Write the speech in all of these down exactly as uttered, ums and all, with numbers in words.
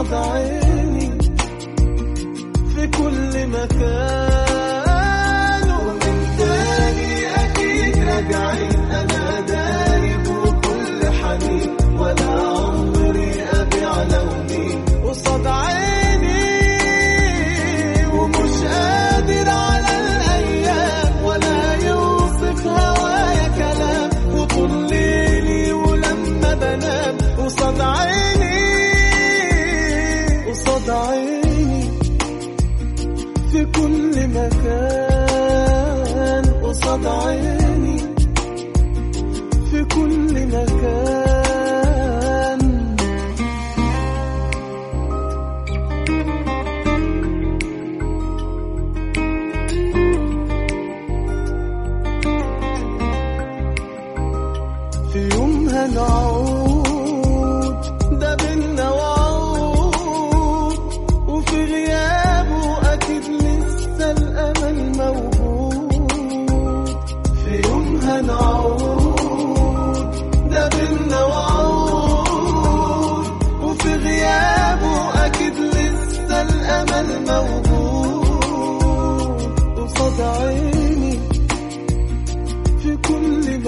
قصاد عيني في كل مكان. ومن تاني أكيد راجعين، أنا دايب وكل حنين، ولا عمري أبيع لوني قصاد عيني. ومش قادر على الأيام ولا يوصف هوايا كلام، وطول ليلي ولما بنام قصاد عيني قصاد عيني في كل مكان. قصاد عيني في كل مكان. في يوم هنعود ده بينا وعود، وفي غيابه أكيد لسه الأمل موجود. في يوم هنعود ده بينا وعود، وفي غيابه أكيد لسه الأمل موجود. قصاد عيني في كل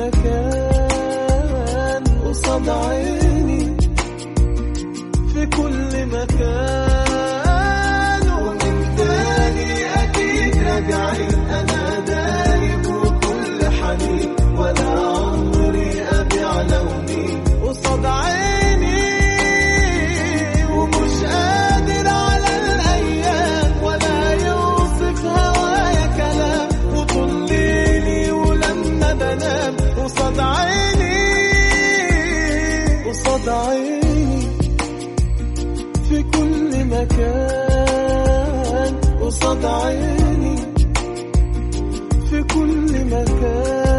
مكان. قصاد عيني في كل مكان. ومن تاني أكيد راجعين، أنا دايب وكل حنين، ولا عمري أبيع لوني قصاد عيني. ومش قادر على الأيام ولا يوصف هوايا كلام، وطول ليلي ولما بنام قصاد عيني قصاد عيني في كل مكان. قصاد عيني في كل مكان.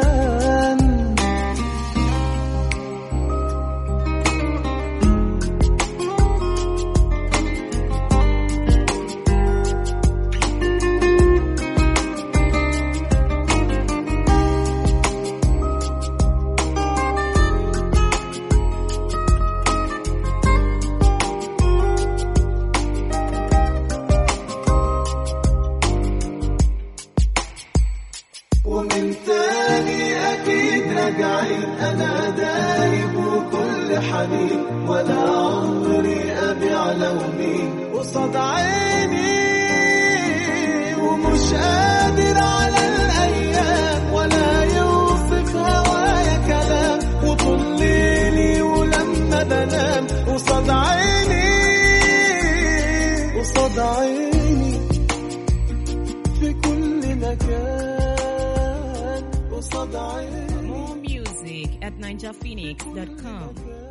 ومن تاني أكيد راجعين، أنا دايب وكل حنين، ولا عمري أبيع لوني قصاد عيني. ومش قادر على الأيام ولا يوصف هوايا كلام، وطول ليلي ولما بنام قصاد عيني قصاد عيني في كل مكان. More music at ninja phoenix dot com.